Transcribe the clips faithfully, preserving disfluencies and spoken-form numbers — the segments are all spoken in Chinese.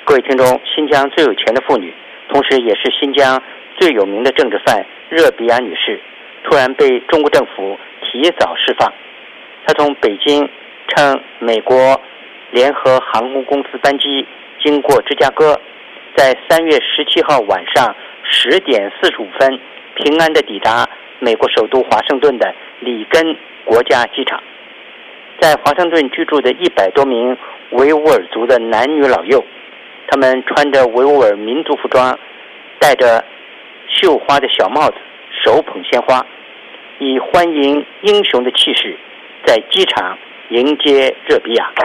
各位听众，新疆最有钱的妇女，同时也是新疆最有名的政治犯热比亚女士，突然被中国政府提早释放。她从北京乘美国联合航空公司班机经过芝加哥，在三月十七号晚上十点四十五分平安地抵达美国首都华盛顿的里根国家机场。在华盛顿居住的一百多名维吾尔族的男女老幼，他们穿着维吾尔民族服装，戴着绣花的小帽子，手捧鲜花，以欢迎英雄的气势在机场迎接热比亚。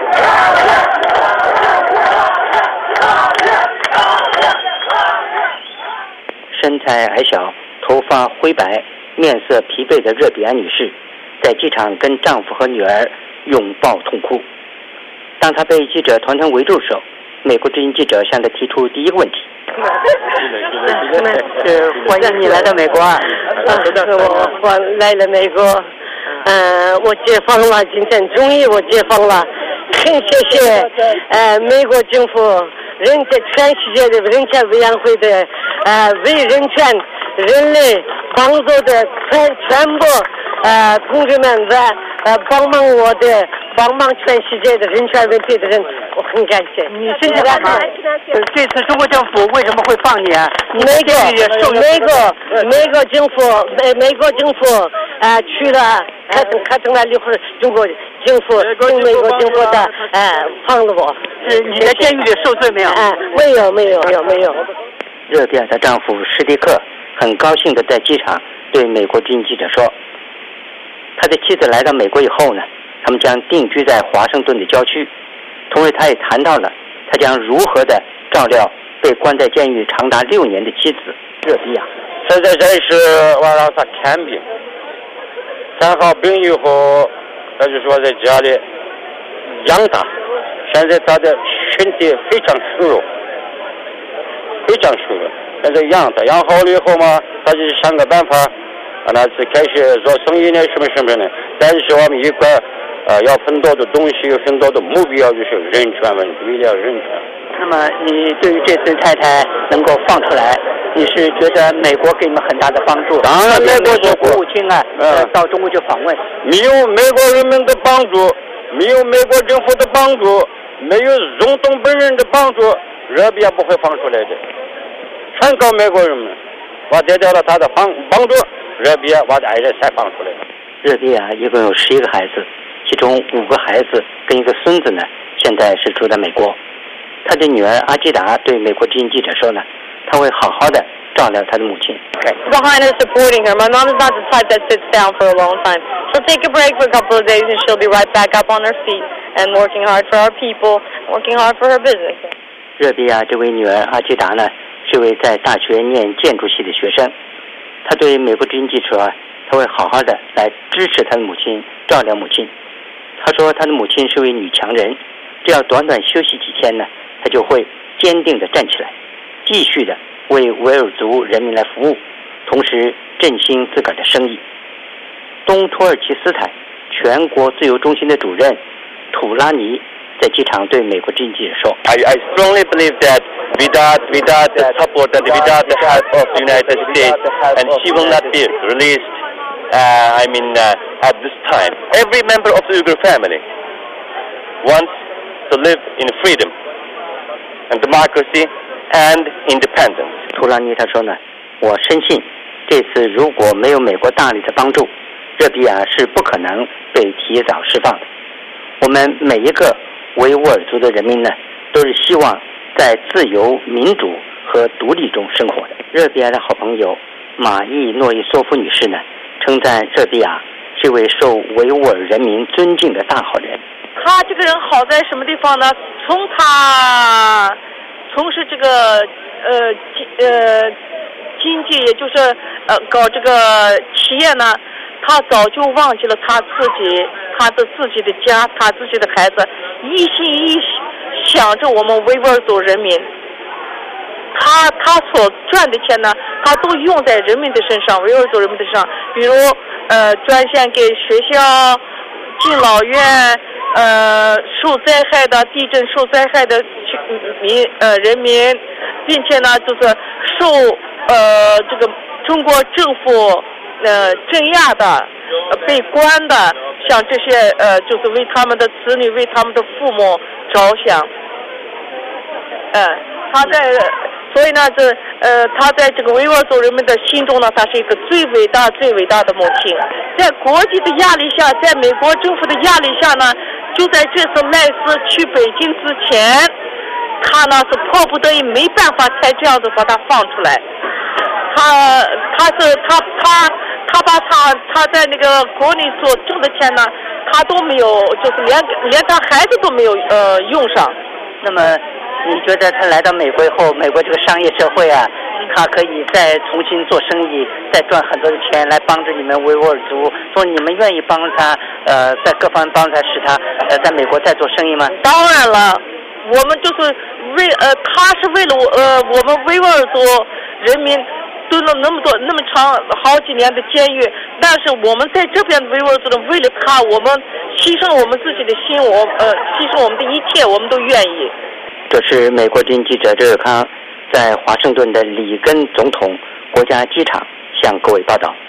身材矮小，头发灰白，面色疲惫的热比亚女士在机场跟丈夫和女儿拥抱痛哭。当她被记者团团围住时，美国之音记者向她提出第一个问题：是欢迎你来到美国啊！ 我我来了美国，嗯、呃，我解放了，今天终于我解放了，很谢谢呃美国政府、人家全世界的人权委员会的呃为人权、人类帮助的全全部呃同志们在呃帮忙我的。帮忙全世界的人权问题的人，我很感谢。 你现在干嘛？这次中国政府为什么会放你啊？ 美国，美国，美国政府，美美国政府呃去了，开通开通了以后，中国政府跟美国政府的呃放了我。 是你在监狱里受罪没有？ 哎、呃，没有，没有，没有，没有。 热比亚的丈夫施迪克很高兴地在机场对美国之音记者说，他的妻子来到美国以后呢，他们将定居在华盛顿的郊区，同时他也谈到了他将如何的照料被关在监狱长达六年的妻子热比亚。 现在真是我让他看病，看好病以后，他就说在家里养他。现在他的身体非常虚弱，非常虚弱。现在养他，养好了以后嘛，他就想个办法，让他开始做生意呢，什么什么呢？但是我们一块。呃，要很多的东西，有很多的目标，就是人权问题，为了人权。 那么，你对于这次太太能够放出来，你是觉得美国给你们很大的帮助？ 当然，美国就国务卿啊，呃，到中国去访问， 没有美国人民的帮助，没有美国政府的帮助，没有总统本人的帮助，热比亚不会放出来的。全靠美国人民，我得到了他的帮帮助，热比亚我的爱人才放出来了。 热比亚一共有十一个孩子。其中五个孩子跟一个孙子呢，现在是住在美国。他的女儿阿基达对美国之音记者说呢，他会好好的照料他的母亲。 Okay. Behind her, supporting her. My mom is not the type that sits down for a long time. She'll take a break for a couple of days and she'll be right back up on her feet and working hard for our people, working hard for her business. 热比亚这位女儿阿基达呢，是位在大学念建筑系的学生。她对美国之音记者说，她会好好的来支持她的母亲，照料母亲。他说他的母亲是位女强人，只要短短休息几天呢，他就会坚定地站起来，继续的为维吾尔族人民来服务，同时振兴自个儿的生意。东土耳其斯坦全国自由中心的主任土拉尼在机场对美国之音记者说 I, I strongly believe that without, without the support and without the help of the United States, and she will not be released.Uh, I mean, uh, at this time, every member of the Uyghur family wants to live in freedom and democracy and independence. 图拉尼他说呢，我深信这次如果没有美国大力的帮助，热比亚是不可能被提早释放的。我们每一个维吾尔族的人民呢，都是希望在自由、民主和独立中生活的。热比亚的好朋友马伊诺伊索夫女士呢，称赞热比亚是位受维吾尔人民尊敬的大好人。 他这个人好在什么地方呢？从他从事这个呃呃经济，也就是呃搞这个企业呢，他早就忘记了他自己、他的自己的家、他自己的孩子，一心一意想着我们维吾尔族人民。他他所赚的钱呢，他都用在人民的身上，维吾尔族人民的身上，比如呃捐献给学校、敬老院，呃受灾害的地震受灾害的去民呃人民，并且呢就是受呃这个中国政府呃镇压的、呃、被关的，像这些呃就是为他们的子女、为他们的父母着想。嗯、呃，他在。所以呢，这呃，他在这个维吾尔族人们的心中呢，他是一个最伟大、最伟大的母亲。在国际的压力下，在美国政府的压力下呢，就在这次赖斯去北京之前，他呢是迫不得已，没办法才这样子把他放出来。他他是他他他把他他在那个国内所挣的钱呢，他都没有，就是连连他孩子都没有呃用上。 那么。你觉得他来到美国以后，美国这个商业社会啊，他可以再重新做生意，再赚很多的钱来帮助你们维吾尔族，说你们愿意帮他，呃，在各方面帮他，使他呃在美国再做生意吗？ 当然了，我们就是为呃，他是为了呃我们维吾尔族人民蹲了那么多那么长好几年的监狱，但是我们在这边维吾尔族人为了他，我们牺牲了我们自己的心，我呃牺牲我们的一切，我们都愿意。 这是美国之音记者周友康在华盛顿的里根总统国家机场向各位报道。